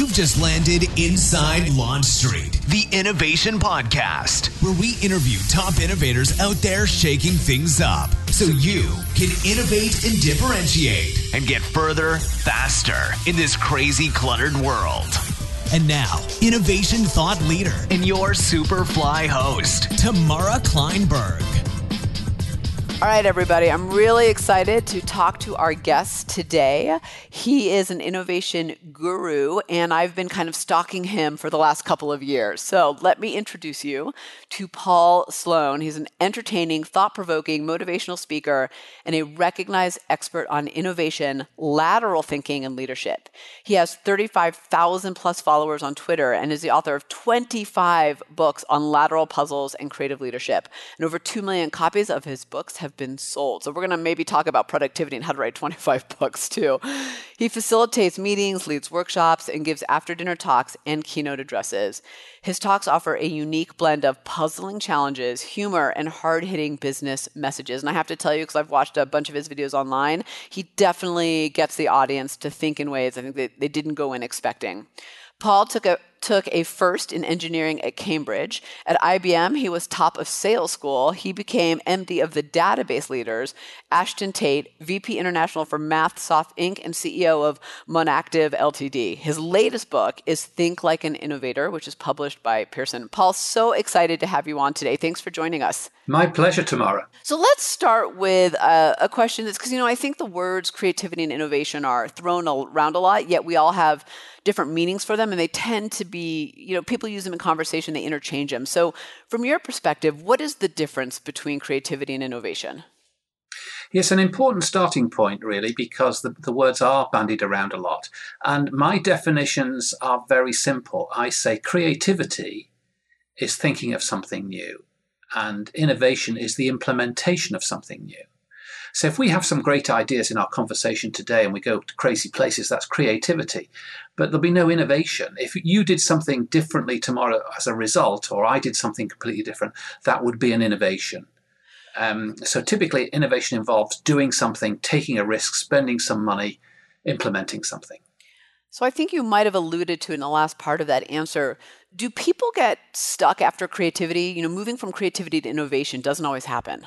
You've just landed inside Launch Street, the Innovation Podcast, where we interview top innovators out there shaking things up so you can innovate and differentiate and get further, faster in this crazy, cluttered world. And now, innovation thought leader and your Superfly host, Tamara Kleinberg. All right, everybody, I'm really excited to talk to our guest today. He is an innovation guru, and I've been kind of stalking him for the last couple of years. So let me introduce you to Paul Sloan. He's an entertaining, thought-provoking, motivational speaker and a recognized expert on innovation, lateral thinking, and leadership. He has 35,000 plus followers on Twitter and is the author of 25 books on lateral puzzles and creative leadership. And over 2 million copies of his books have been sold. So we're going to maybe talk about productivity and how to write 25 books too. He facilitates meetings, leads workshops, and gives after-dinner talks and keynote addresses. His talks offer a unique blend of puzzling challenges, humor, and hard-hitting business messages. And I have to tell you, because I've watched a bunch of his videos online, he definitely gets the audience to think in ways I think they didn't go in expecting. Paul took a first in engineering at Cambridge. At IBM, he was top of sales school. He became MD of the database leaders, Ashton Tate, VP International for MathSoft Inc., and CEO of Monactive Ltd. His latest book is Think Like an Innovator, which is published by Pearson. Paul, so excited to have you on today. Thanks for joining us. My pleasure, Tamara. So let's start with a question that's, because, I think the words creativity and innovation are thrown around a lot, yet we all have different meanings for them, and they tend to be, people use them in conversation, they interchange them. So from your perspective, what is the difference between creativity and innovation? Yes, an important starting point, really, because the words are bandied around a lot. And my definitions are very simple. I say creativity is thinking of something new, and innovation is the implementation of something new. So if we have some great ideas in our conversation today and we go to crazy places, that's creativity. But there'll be no innovation. If you did something differently tomorrow as a result, or I did something completely different, that would be an innovation. So typically innovation involves doing something, taking a risk, spending some money, implementing something. So I think you might have alluded to in the last part of that answer. Do people get stuck after creativity? Moving from creativity to innovation doesn't always happen.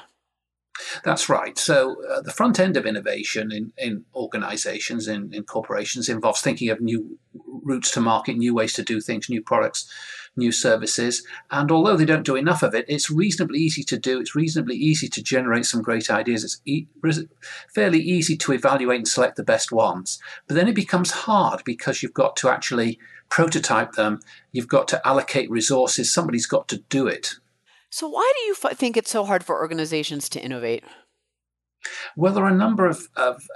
That's right. So the front end of innovation in organizations, in corporations, involves thinking of new routes to market, new ways to do things, new products, new services. And although they don't do enough of it, it's reasonably easy to do. It's reasonably easy to generate some great ideas. It's fairly easy to evaluate and select the best ones. But then it becomes hard because you've got to actually prototype them. You've got to allocate resources. Somebody's got to do it. So why do you think it's so hard for organizations to innovate? Well, there are a number of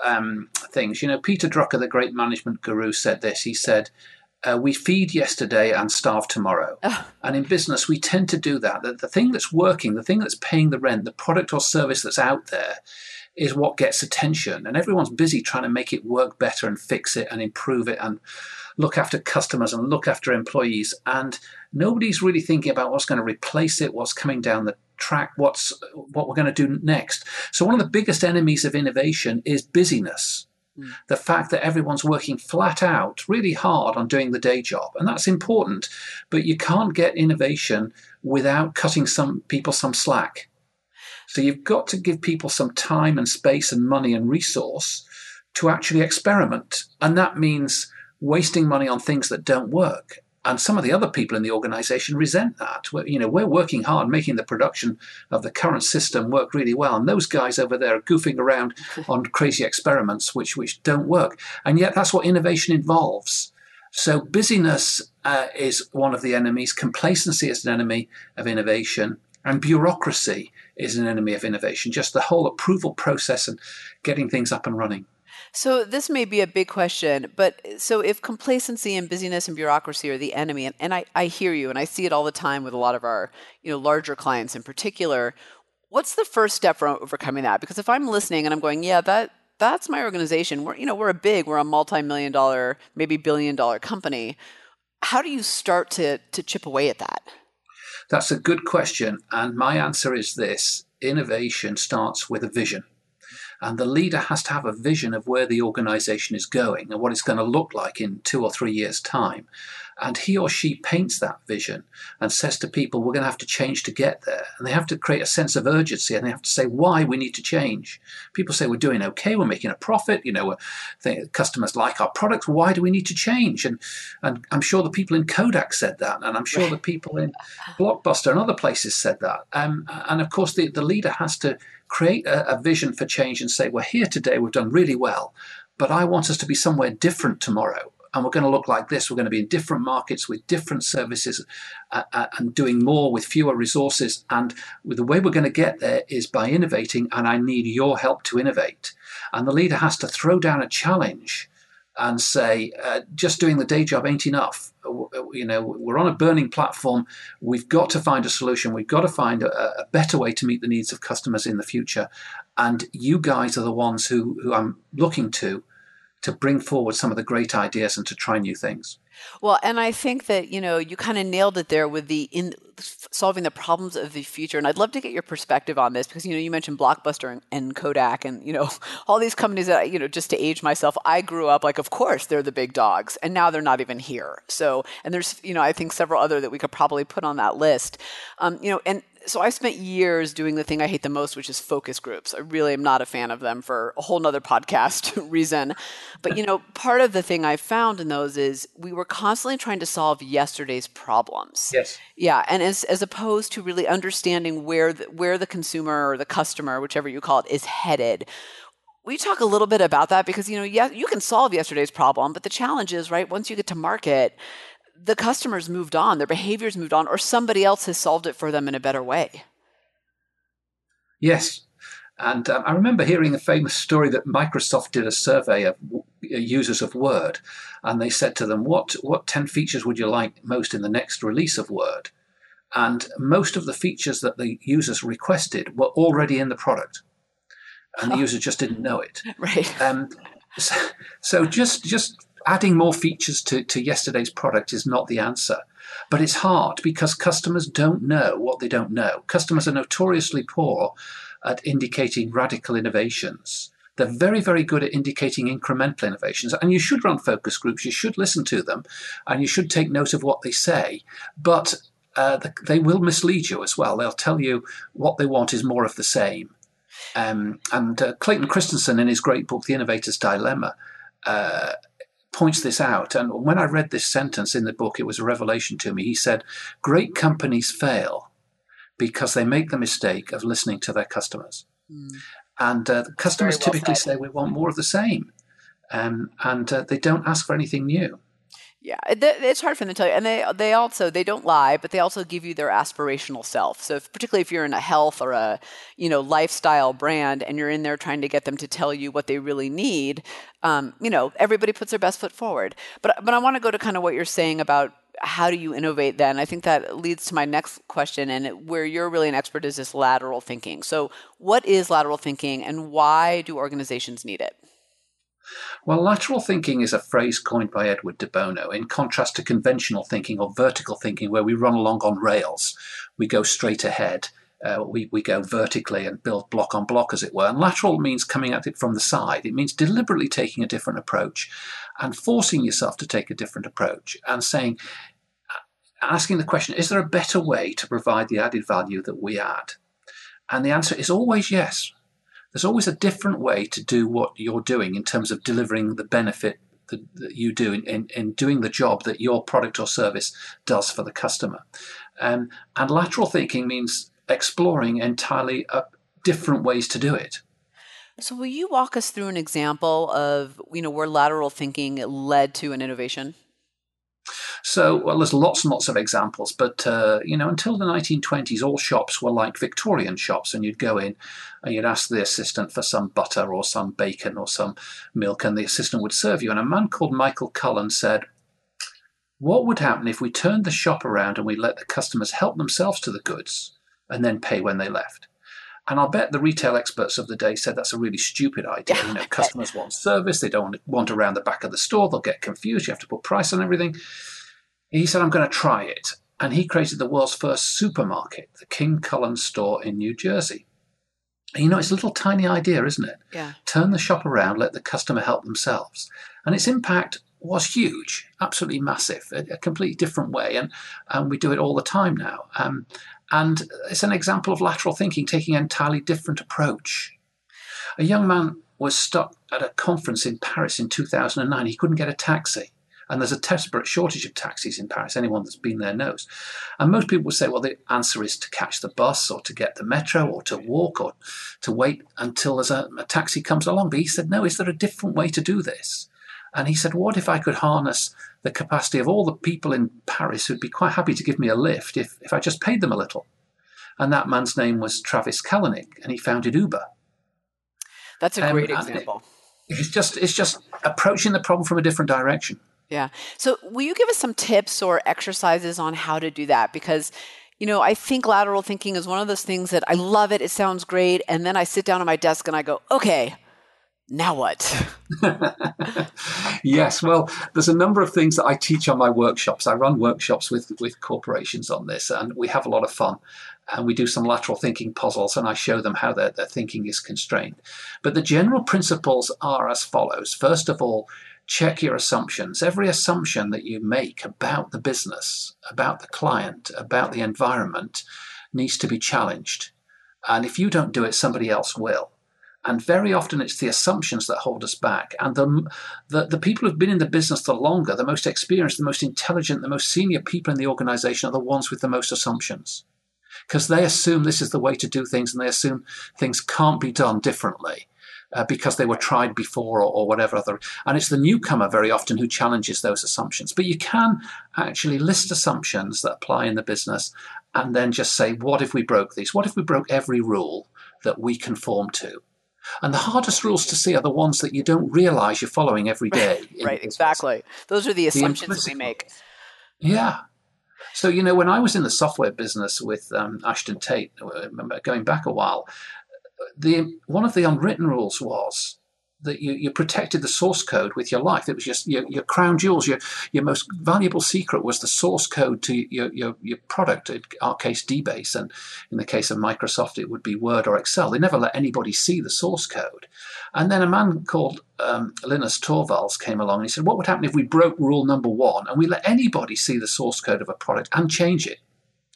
things. Peter Drucker, the great management guru, said this. He said, we feed yesterday and starve tomorrow. And in business, we tend to do that. The thing that's working, the thing that's paying the rent, the product or service that's out there is what gets attention. And everyone's busy trying to make it work better and fix it and improve it and look after customers and look after employees. And nobody's really thinking about what's going to replace it, what's coming down the track, what we're going to do next. So one of the biggest enemies of innovation is busyness. The fact that everyone's working flat out, really hard on doing the day job. And that's important, but you can't get innovation without cutting some people some slack. So you've got to give people some time and space and money and resource to actually experiment. And that means wasting money on things that don't work. And some of the other people in the organization resent that. We're working hard, making the production of the current system work really well. And those guys over there are goofing around on crazy experiments which don't work. And yet that's what innovation involves. So busyness is one of the enemies. Complacency is an enemy of innovation. And bureaucracy is an enemy of innovation. Just the whole approval process and getting things up and running. So this may be a big question, but so if complacency and busyness and bureaucracy are the enemy, and I hear you, and I see it all the time with a lot of our larger clients in particular, what's the first step for overcoming that? Because if I'm listening and I'm going, yeah, that's my organization. We're a multi-million-dollar, maybe billion-dollar company. How do you start to chip away at that? That's a good question, and my answer is this: innovation starts with a vision. And the leader has to have a vision of where the organization is going and what it's going to look like in 2 or 3 years' time. And he or she paints that vision and says to people, we're going to have to change to get there. And they have to create a sense of urgency, and they have to say why we need to change. People say, we're doing okay, we're making a profit, customers like our products, why do we need to change? And I'm sure the people in Kodak said that, and I'm sure the people in Blockbuster and other places said that. And of course, the leader has to create a vision for change and say, we're here today, we've done really well, but I want us to be somewhere different tomorrow. And we're going to look like this. We're going to be in different markets with different services and doing more with fewer resources. And the way we're going to get there is by innovating, and I need your help to innovate. And the leader has to throw down a challenge and say, just doing the day job ain't enough. We're on a burning platform. We've got to find a solution. We've got to find a better way to meet the needs of customers in the future. And you guys are the ones who I'm looking to bring forward some of the great ideas and to try new things. Well, and I think that, you kind of nailed it there with in solving the problems of the future. And I'd love to get your perspective on this because, you mentioned Blockbuster and Kodak and, all these companies that, just to age myself, I grew up like, of course, they're the big dogs and now they're not even here. So, and there's, I think several other that we could probably put on that list, and so I spent years doing the thing I hate the most, which is focus groups. I really am not a fan of them for a whole nother podcast reason. But, part of the thing I found in those is we were constantly trying to solve yesterday's problems. Yes. Yeah. And as opposed to really understanding where the consumer or the customer, whichever you call it, is headed. We talk a little bit about that because, you can solve yesterday's problem, but the challenge is, right, once you get to market, the customers moved on, their behaviors moved on, or somebody else has solved it for them in a better way. Yes. And I remember hearing a famous story that Microsoft did a survey of users of Word, and they said to them, what 10 features would you like most in the next release of Word? And most of the features that the users requested were already in the product, and the user just didn't know it. Right. So just adding more features to yesterday's product is not the answer. But it's hard because customers don't know what they don't know. Customers are notoriously poor at indicating radical innovations. They're very, very good at indicating incremental innovations. And you should run focus groups. You should listen to them. And you should take note of what they say. But they will mislead you as well. They'll tell you what they want is more of the same. And Clayton Christensen, in his great book, The Innovator's Dilemma, points this out. And when I read this sentence in the book, it was a revelation to me. He said, great companies fail because they make the mistake of listening to their customers. And customers typically say, we want more of the same. And they don't ask for anything new. Yeah, it's hard for them to tell you. And they don't lie, but they also give you their aspirational self. So particularly if you're in a health or a, lifestyle brand and you're in there trying to get them to tell you what they really need, everybody puts their best foot forward. But I want to go to kind of what you're saying about how do you innovate then? I think that leads to my next question, and where you're really an expert is this lateral thinking. So what is lateral thinking and why do organizations need it? Well, lateral thinking is a phrase coined by Edward de Bono, in contrast to conventional thinking or vertical thinking, where we run along on rails. We go straight ahead. We go vertically and build block on block, as it were. And lateral means coming at it from the side. It means deliberately taking a different approach and forcing yourself to take a different approach and asking the question, is there a better way to provide the added value that we add? And the answer is always yes. There's always a different way to do what you're doing in terms of delivering the benefit that you do in doing the job that your product or service does for the customer. And lateral thinking means exploring entirely different ways to do it. So will you walk us through an example of, where lateral thinking led to an innovation? So, well, there's lots and lots of examples, but, until the 1920s, all shops were like Victorian shops, and you'd go in and you'd ask the assistant for some butter or some bacon or some milk, and the assistant would serve you. And a man called Michael Cullen said, what would happen if we turned the shop around and we let the customers help themselves to the goods and then pay when they left? And I'll bet the retail experts of the day said that's a really stupid idea. Customers want service. They don't want around the back of the store. They'll get confused. You have to put price on everything. He said, I'm going to try it. And he created the world's first supermarket, the King Cullen store in New Jersey. It's a little tiny idea, isn't it? Yeah. Turn the shop around, let the customer help themselves. And its impact was huge, absolutely massive, a completely different way. And we do it all the time now. And it's an example of lateral thinking, taking an entirely different approach. A young man was stuck at a conference in Paris in 2009. He couldn't get a taxi. And there's a desperate shortage of taxis in Paris. Anyone that's been there knows. And most people would say, well, the answer is to catch the bus or to get the metro or to walk or to wait until there's a taxi comes along. But he said, no, is there a different way to do this? And he said, what if I could harness the capacity of all the people in Paris who'd be quite happy to give me a lift if I just paid them a little? And that man's name was Travis Kalanick, and he founded Uber. That's a great example. It's just approaching the problem from a different direction. Yeah. So will you give us some tips or exercises on how to do that? Because, I think lateral thinking is one of those things that I love it. It sounds great. And then I sit down at my desk and I go, okay, now what? Yes. Well, there's a number of things that I teach on my workshops. I run workshops with corporations on this, and we have a lot of fun. And we do some lateral thinking puzzles, and I show them how their thinking is constrained. But the general principles are as follows. First of all, check your assumptions. Every assumption that you make about the business, about the client, about the environment needs to be challenged. And if you don't do it, somebody else will. And very often it's the assumptions that hold us back. And the people who've been in the business the longer, the most experienced, the most intelligent, the most senior people in the organization are the ones with the most assumptions. Because they assume this is the way to do things, and they assume things can't be done differently. Because they were tried before or whatever other. And it's the newcomer very often who challenges those assumptions. But you can actually list assumptions that apply in the business and then just say, what if we broke these? What if we broke every rule that we conform to? And the hardest rules to see are the ones that you don't realize you're following every day. Right, exactly. Those are the assumptions we make. Yeah. So, when I was in the software business with Ashton Tate, going back a while, one of the unwritten rules was that you protected the source code with your life. It was just your crown jewels, your most valuable secret was the source code to your product, in our case DBase, and in the case of Microsoft it would be Word or Excel. They never let anybody see the source code. And then a man called Linus Torvalds came along and he said, what would happen if we broke rule number 1 and we let anybody see the source code of a product and change it?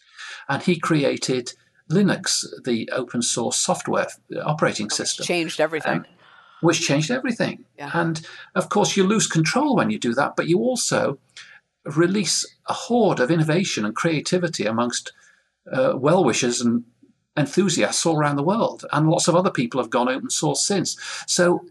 And he created Linux, the open source software operating system. Changed everything. Which changed everything. Yeah. And of course, you lose control when you do that, but you also release a horde of innovation and creativity amongst well-wishers and enthusiasts all around the world. And lots of other people have gone open source since. So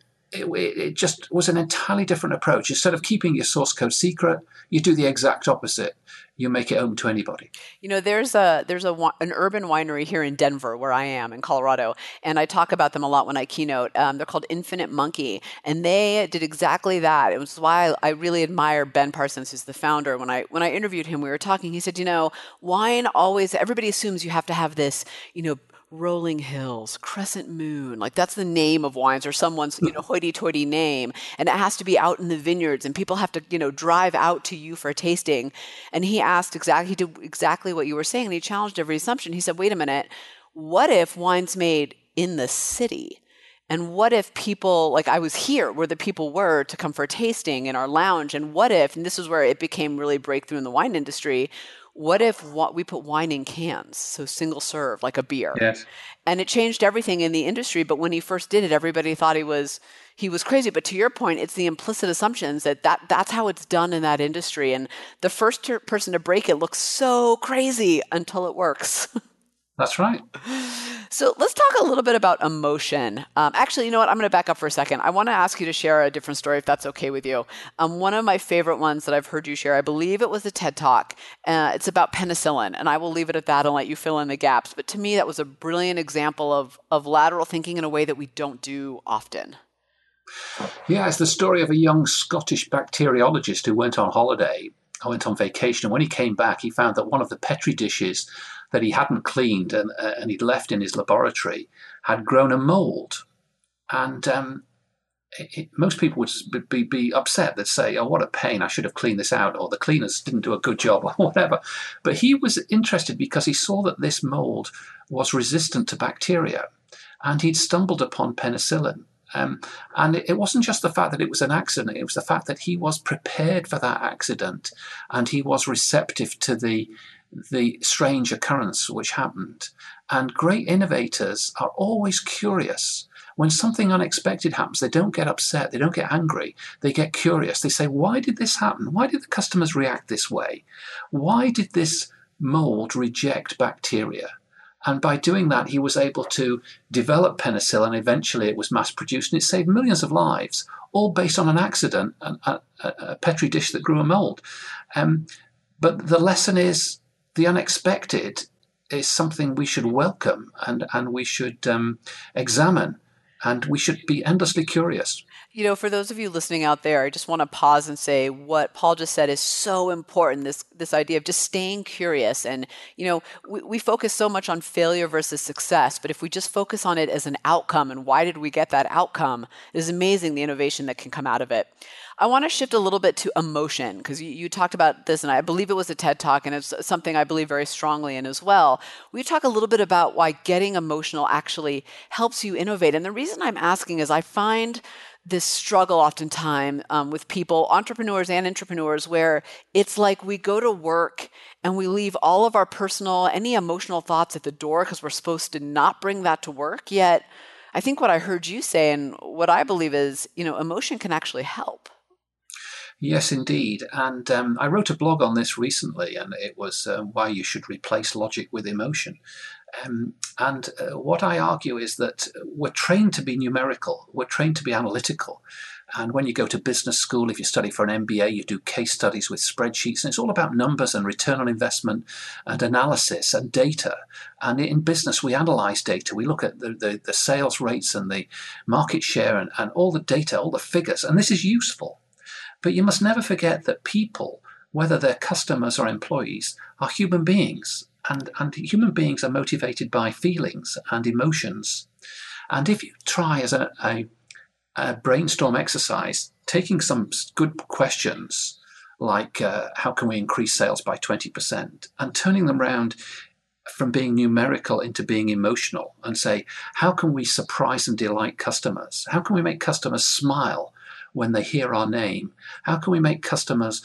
it just was an entirely different approach. Instead of keeping your source code secret, you do the exact opposite. You make it open to anybody. There's an urban winery here in Denver, where I am in Colorado, and I talk about them a lot when I keynote. They're called Infinite Monkey, and they did exactly that. It was why I really admire Ben Parsons, who's the founder. When I interviewed him, we were talking. He said, wine always, everybody assumes you have to have this, Rolling Hills, Crescent Moon, like that's the name of wines or someone's, hoity-toity name. And it has to be out in the vineyards and people have to, drive out to you for a tasting. And he did exactly what you were saying. And he challenged every assumption. He said, wait a minute, what if wine's made in the city? And what if people, like I was here where the people were to come for a tasting in our lounge. And what if, and this is where it became really breakthrough in the wine industry, what if we put wine in cans, so single serve, like a beer? Yes. And it changed everything in the industry. But when he first did it, everybody thought he was crazy. But to your point, it's the implicit assumptions that's how it's done in that industry. And the first person to break it looks so crazy until it works. That's right. So let's talk a little bit about emotion. Actually, you know what? I'm going to back up for a second. I want to ask you to share a different story, if that's okay with you. One of my favorite ones that I've heard you share, I believe it was a TED Talk. It's about penicillin, and I will leave it at that and let you fill in the gaps. But to me, that was a brilliant example of lateral thinking in a way that we don't do often. Yeah, it's the story of a young Scottish bacteriologist who went on vacation, and when he came back, he found that one of the Petri dishes that he hadn't cleaned and he'd left in his laboratory had grown a mold. And most people would be upset. They'd say, oh, what a pain, I should have cleaned this out, or the cleaners didn't do a good job, or whatever. But he was interested because he saw that this mold was resistant to bacteria. and he'd stumbled upon penicillin. And it wasn't just the fact that it was an accident, it was the fact that he was prepared for that accident and he was receptive to the strange occurrence which happened. And great innovators are always curious. When something unexpected happens, they don't get upset, they don't get angry, they get curious. They say, why did this happen? Why did the customers react this way? Why did this mold reject bacteria? And by doing that, he was able to develop penicillin. Eventually, it was mass-produced, and it saved millions of lives, all based on an accident, a Petri dish that grew a mold. But the lesson is the unexpected is something we should welcome and we should examine, and we should be endlessly curious. You know, for those of you listening out there, I just want to pause and say what Paul just said is so important, this idea of just staying curious. And, you know, we focus so much on failure versus success, but if we just focus on it as an outcome and why did we get that outcome, it is amazing the innovation that can come out of it. I want to shift a little bit to emotion, because you talked about this, and I believe it was a TED Talk, and it's something I believe very strongly in as well. We talk a little bit about why getting emotional actually helps you innovate. And the reason I'm asking is I find this struggle oftentimes with people, entrepreneurs and intrapreneurs, where it's like we go to work and we leave all of our personal, any emotional thoughts at the door because we're supposed to not bring that to work. Yet I think what I heard you say and what I believe is, you know, emotion can actually help. Yes, indeed. And I wrote a blog on this recently, and it was why you should replace logic with emotion. What I argue is that we're trained to be numerical, we're trained to be analytical. And when you go to business school, if you study for an MBA, you do case studies with spreadsheets, and it's all about numbers and return on investment and analysis and data. And in business, we analyze data. We look at the sales rates and the market share and all the data, all the figures, and this is useful. But you must never forget that people, whether they're customers or employees, are human beings. And human beings are motivated by feelings and emotions. And if you try as a brainstorm exercise, taking some good questions like how can we increase sales by 20%, and turning them around from being numerical into being emotional, and say, how can we surprise and delight customers? How can we make customers smile when they hear our name? How can we make customers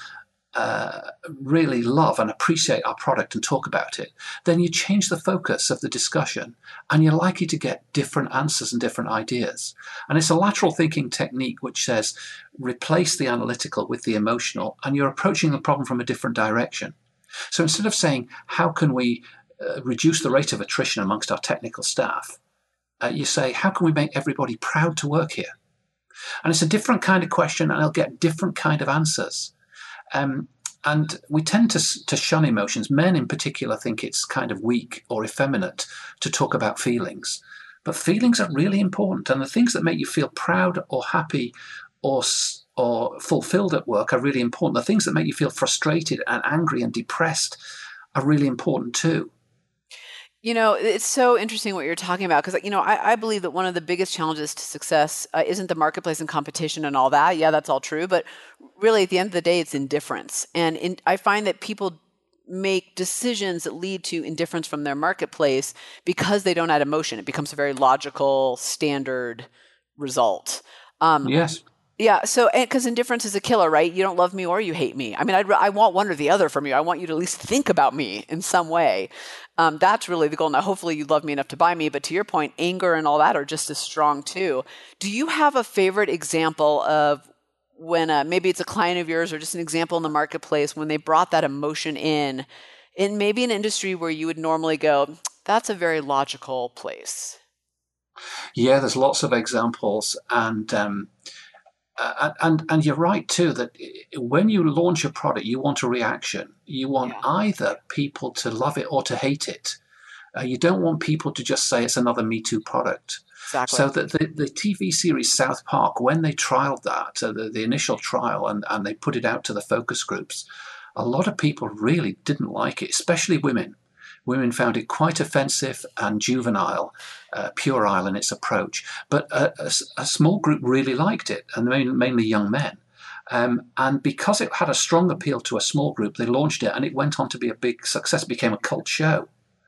really love and appreciate our product and talk about it? Then you change the focus of the discussion and you're likely to get different answers and different ideas. And it's a lateral thinking technique which says replace the analytical with the emotional, and you're approaching the problem from a different direction. So instead of saying, how can we reduce the rate of attrition amongst our technical staff, you say, how can we make everybody proud to work here? And it's a different kind of question, and it'll get different kind of answers. And we tend to shun emotions. Men in particular think it's kind of weak or effeminate to talk about feelings. But feelings are really important. And the things that make you feel proud or happy or fulfilled at work are really important. The things that make you feel frustrated and angry and depressed are really important too. You know, it's so interesting what you're talking about, because, you know, I believe that one of the biggest challenges to success isn't the marketplace and competition and all that. Yeah, that's all true. But really, at the end of the day, it's indifference. And I find that people make decisions that lead to indifference from their marketplace because they don't add emotion. It becomes a very logical, standard result. Yes. Yeah. So, because indifference is a killer, right? You don't love me or you hate me. I mean, I want one or the other from you. I want you to at least think about me in some way. That's really the goal. Now, hopefully you love me enough to buy me. But to your point, anger and all that are just as strong too. Do you have a favorite example of when maybe it's a client of yours or just an example in the marketplace when they brought that emotion in maybe an industry where you would normally go, that's a very logical place? Yeah, there's lots of examples. And you're right too, that when you launch a product, you want a reaction. You want either people to love it or to hate it. You don't want people to just say it's another Me Too product. Exactly. So the TV series South Park, when they trialed that, the initial trial, and they put it out to the focus groups, a lot of people really didn't like it, especially women. Women found it quite offensive and juvenile, puerile in its approach. But a small group really liked it, and mainly young men. And because it had a strong appeal to a small group, they launched it, and it went on to be a big success. It became a cult show.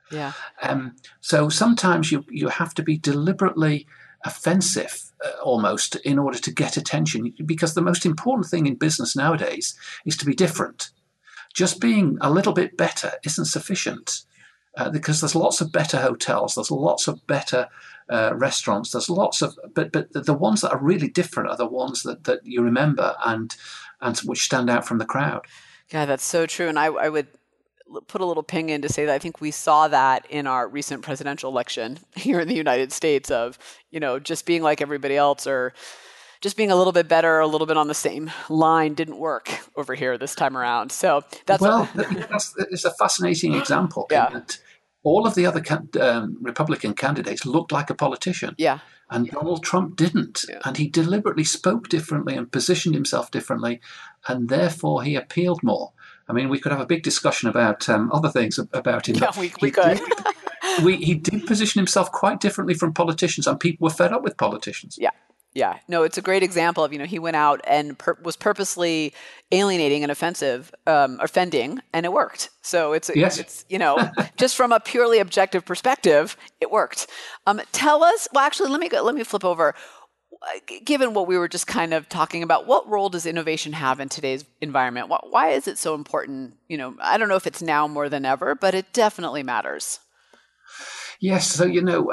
Yeah. So sometimes you have to be deliberately offensive almost in order to get attention, because the most important thing in business nowadays is to be different. Just being a little bit better isn't sufficient. Because there's lots of better hotels, there's lots of better restaurants, there's lots of, but the ones that are really different are the ones that you remember and which stand out from the crowd. Yeah, that's so true. And I would put a little ping in to say that I think we saw that in our recent presidential election here in the United States of, just being like everybody else or just being a little bit better, a little bit on the same line didn't work over here this time around. So that's it's a fascinating example. Yeah. That all of the other Republican candidates looked like a politician. Yeah. And Donald Trump didn't. Yeah. And he deliberately spoke differently and positioned himself differently. And therefore, he appealed more. I mean, we could have a big discussion about other things about him. Yeah, we could. He did position himself quite differently from politicians, and people were fed up with politicians. Yeah. Yeah, no, it's a great example of, he went out and was purposely alienating and offending, and it worked. So it's just from a purely objective perspective, it worked. Tell us, well, actually, let me flip over. Given what we were just kind of talking about, what role does innovation have in today's environment? Why is it so important? I don't know if it's now more than ever, but it definitely matters. Yes, so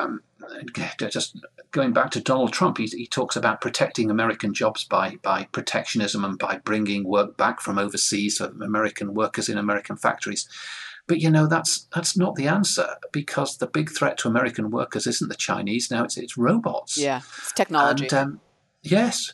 just going back to Donald Trump, he talks about protecting American jobs by protectionism and by bringing work back from overseas for American workers in American factories. But that's not the answer, because the big threat to American workers isn't the Chinese now; it's robots. Yeah, it's technology. And, yes,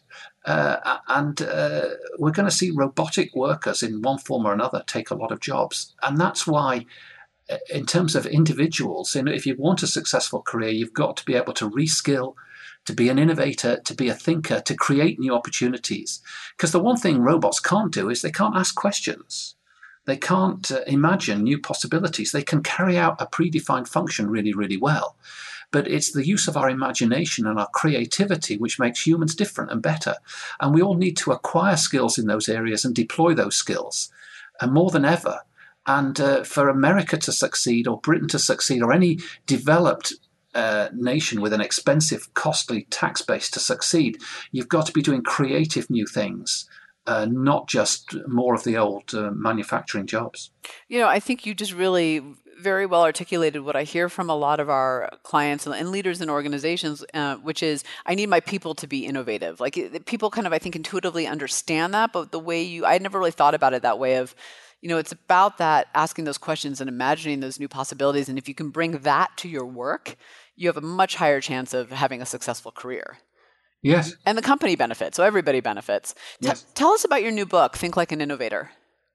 and we're going to see robotic workers in one form or another take a lot of jobs, and that's why. In terms of individuals, if you want a successful career, you've got to be able to reskill, to be an innovator, to be a thinker, to create new opportunities. Because the one thing robots can't do is they can't ask questions. They can't imagine new possibilities. They can carry out a predefined function really, really well. But it's the use of our imagination and our creativity which makes humans different and better. And we all need to acquire skills in those areas and deploy those skills. And more than ever, and for America to succeed, or Britain to succeed, or any developed nation with an expensive, costly tax base to succeed, you've got to be doing creative new things, not just more of the old manufacturing jobs. I think you just really very well articulated what I hear from a lot of our clients and leaders in organizations, which is I need my people to be innovative. Like people kind of, I think, intuitively understand that, but the way I never really thought about it that way of, it's about that asking those questions and imagining those new possibilities. And if you can bring that to your work, you have a much higher chance of having a successful career. Yes. And the company benefits. So everybody benefits. Yes. Tell us about your new book, Think Like an Innovator.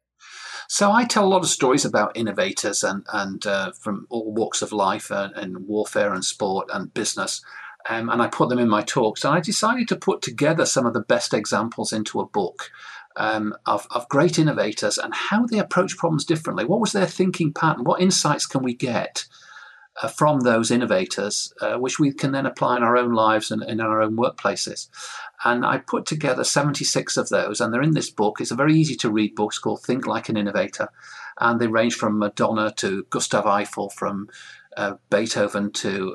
So I tell a lot of stories about innovators and from all walks of life and warfare and sport and business. And I put them in my talks. And I decided to put together some of the best examples into a book. Of great innovators and how they approach problems differently. What was their thinking pattern? What insights can we get from those innovators, which we can then apply in our own lives and in our own workplaces? And I put together 76 of those, and they're in this book. It's a very easy to read book. It's called Think Like an Innovator. And they range from Madonna to Gustav Eiffel, from Beethoven to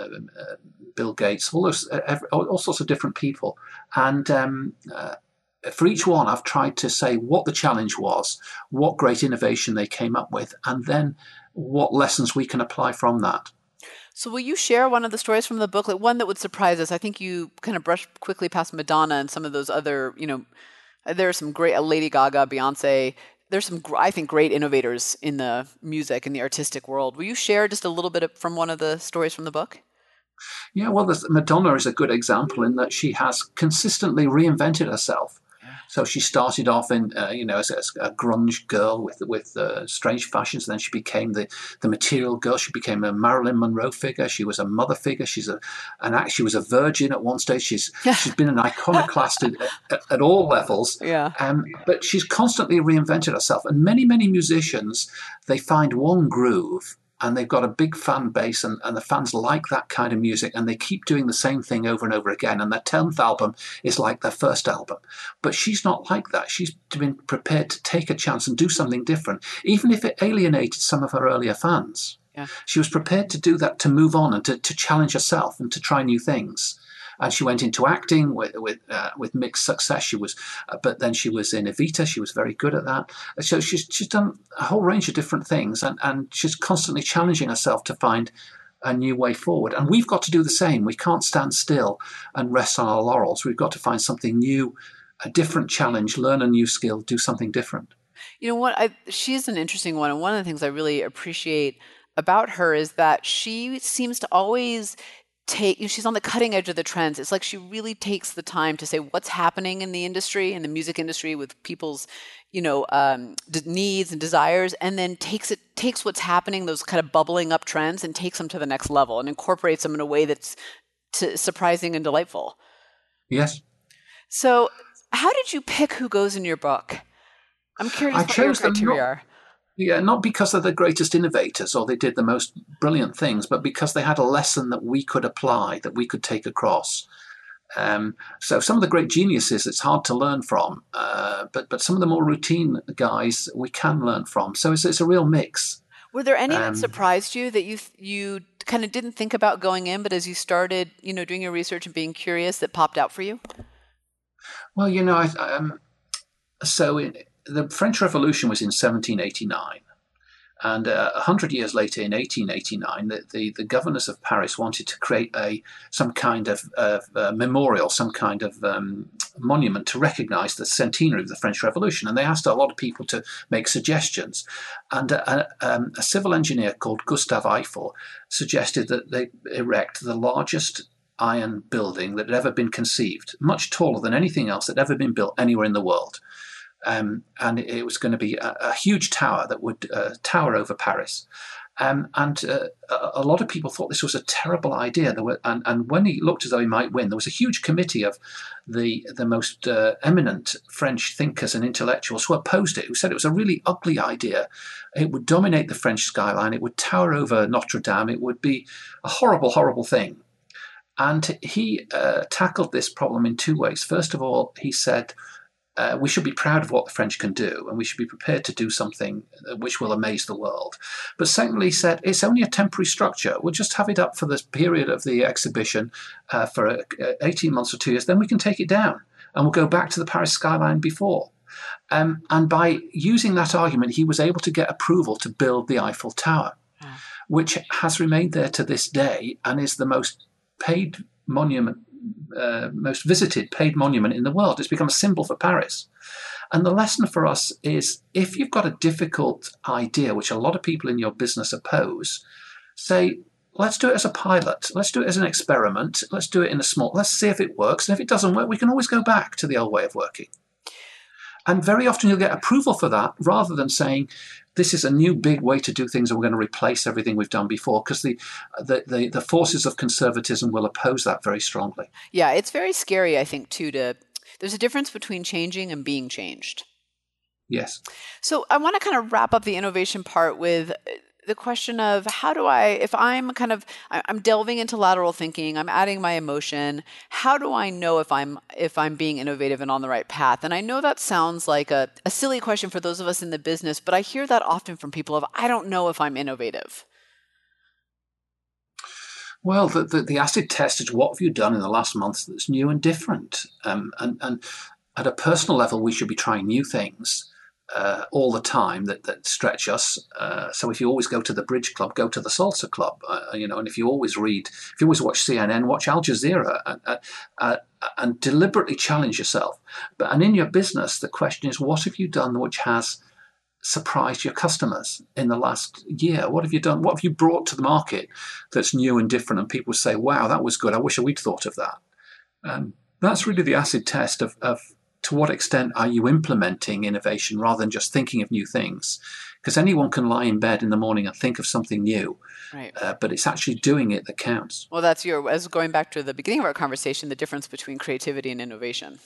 Bill Gates, all sorts of different people. And for each one, I've tried to say what the challenge was, what great innovation they came up with, and then what lessons we can apply from that. So will you share one of the stories from the book, like one that would surprise us? I think you kind of brushed quickly past Madonna and some of those other, there are some great, Lady Gaga, Beyonce. There's some, I think, great innovators in the music and the artistic world. Will you share just a little bit from one of the stories from the book? Yeah, well, Madonna is a good example in that she has consistently reinvented herself. So she started off as a grunge girl with strange fashions. And then she became the material girl. She became a Marilyn Monroe figure. She was a mother figure. She was a virgin at one stage. She's been an iconoclast at all levels. Yeah. But she's constantly reinvented herself. And many, many musicians, they find one groove. And they've got a big fan base, and the fans like that kind of music, and they keep doing the same thing over and over again. And their 10th album is like their first album. But she's not like that. She's been prepared to take a chance and do something different, even if it alienated some of her earlier fans. Yeah. She was prepared to do that, to move on and to challenge herself and to try new things. And she went into acting with mixed success. But then she was in Evita. She was very good at that. So she's done a whole range of different things, and she's constantly challenging herself to find a new way forward. And we've got to do the same. We can't stand still and rest on our laurels. We've got to find something new, a different challenge, learn a new skill, do something different. You know what? She's an interesting one. And one of the things I really appreciate about her is that she seems to always she's on the cutting edge of the trends. It's like she really takes the time to say what's happening in the industry, in the music industry, with people's, needs and desires, and then takes what's happening, those kind of bubbling up trends, and takes them to the next level and incorporates them in a way that's surprising and delightful. Yes. So how did you pick who goes in your book? I'm curious what your criteria are. Yeah, not because they're the greatest innovators or they did the most brilliant things, but because they had a lesson that we could apply, that we could take across. So some of the great geniuses, it's hard to learn from, but some of the more routine guys we can learn from. So it's a real mix. Were there any that surprised you that you kind of didn't think about going in, but as you started, doing your research and being curious, that popped out for you? Well, the French Revolution was in 1789, and 100 years later, in 1889, the governors of Paris wanted to create some kind of memorial, some kind of monument to recognize the centenary of the French Revolution. And they asked a lot of people to make suggestions. And a civil engineer called Gustave Eiffel suggested that they erect the largest iron building that had ever been conceived, much taller than anything else that had ever been built anywhere in the world. And it was going to be a huge tower that would tower over Paris. And a lot of people thought this was a terrible idea. And when he looked as though he might win, there was a huge committee of the most eminent French thinkers and intellectuals who opposed it, who said it was a really ugly idea. It would dominate the French skyline. It would tower over Notre Dame. It would be a horrible, horrible thing. And he tackled this problem in two ways. First of all, he said, we should be proud of what the French can do, and we should be prepared to do something which will amaze the world. But secondly, he said, it's only a temporary structure. We'll just have it up for the period of the exhibition for 18 months or 2 years. Then we can take it down, and we'll go back to the Paris skyline before. And by using that argument, he was able to get approval to build the Eiffel Tower, which has remained there to this day and is the most paid monument, most visited paid monument in the world. It's become a symbol for Paris. And the lesson for us is, if you've got a difficult idea, which a lot of people in your business oppose, say, let's do it as a pilot. Let's do it as an experiment. Let's do it let's see if it works. And if it doesn't work, we can always go back to the old way of working. And very often you'll get approval for that, rather than saying, this is a new big way to do things and we're going to replace everything we've done before, because the forces of conservatism will oppose that very strongly. Yeah, it's very scary, I think, too, there's a difference between changing and being changed. Yes. So I want to kind of wrap up the innovation part with the question of how do if I'm delving into lateral thinking, I'm adding my emotion, how do I know if I'm being innovative and on the right path? And I know that sounds like a silly question for those of us in the business, but I hear that often from people I don't know if I'm innovative. Well, the acid test is, what have you done in the last month that's new and different? And at a personal level, we should be trying new things all the time that stretch us. So if you always go to the bridge club, go to the salsa club, and if you always watch CNN, watch Al Jazeera, and deliberately challenge yourself. And in your business, the question is, what have you done which has surprised your customers in the last year? What have you done? What have you brought to the market that's new and different? And people say, wow, that was good. I wish we'd thought of that. That's really the acid test of to what extent are you implementing innovation rather than just thinking of new things? Because anyone can lie in bed in the morning and think of something new, right? But it's actually doing it that counts. Well, as going back to the beginning of our conversation, the difference between creativity and innovation.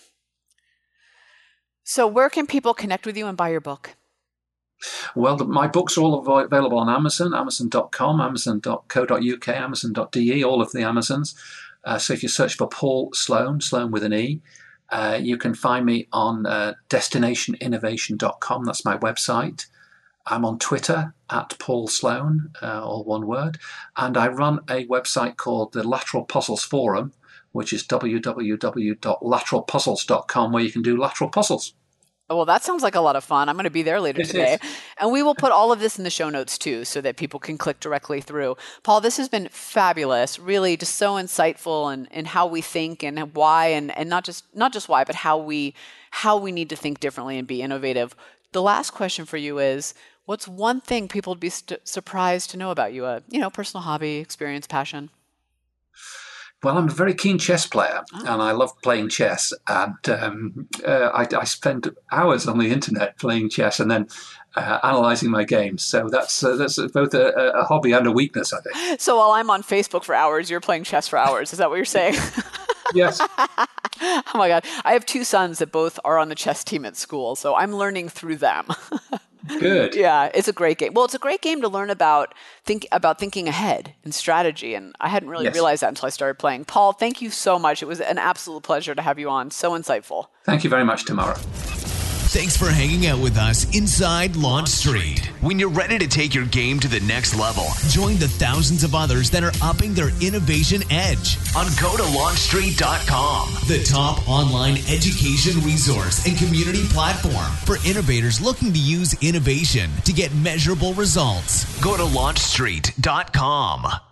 So where can people connect with you and buy your book? Well, my books are all available on Amazon, amazon.com, amazon.co.uk, amazon.de, all of the Amazons. So if you search for Paul Sloan, Sloan with an E, you can find me on destinationinnovation.com. That's my website. I'm on Twitter, at Paul Sloan, all one word. And I run a website called the Lateral Puzzles Forum, which is www.lateralpuzzles.com, where you can do lateral puzzles. Well, that sounds like a lot of fun. I'm going to be there later today. And we will put all of this in the show notes too, so that people can click directly through. Paul, this has been fabulous. Really just so insightful in how we think and why, and not just why, but how we need to think differently and be innovative. The last question for you is, what's one thing people would be surprised to know about you? Personal hobby, experience, passion? Well, I'm a very keen chess player, and I love playing chess. And I spend hours on the internet playing chess and then analysing my games. So that's both a hobby and a weakness, I think. So while I'm on Facebook for hours, you're playing chess for hours. Is that what you're saying? Yes. Oh my God. I have two sons that both are on the chess team at school, so I'm learning through them. Good. Yeah, it's a great game. Well, it's a great game to learn about thinking ahead and strategy, and I hadn't really realized that until I started playing. Paul, thank you so much. It was an absolute pleasure to have you on. So insightful. Thank you very much, Tamara. Thanks for hanging out with us inside Launch Street. When you're ready to take your game to the next level, join the thousands of others that are upping their innovation edge on GoToLaunchStreet.com, the top online education resource and community platform for innovators looking to use innovation to get measurable results. Go to LaunchStreet.com.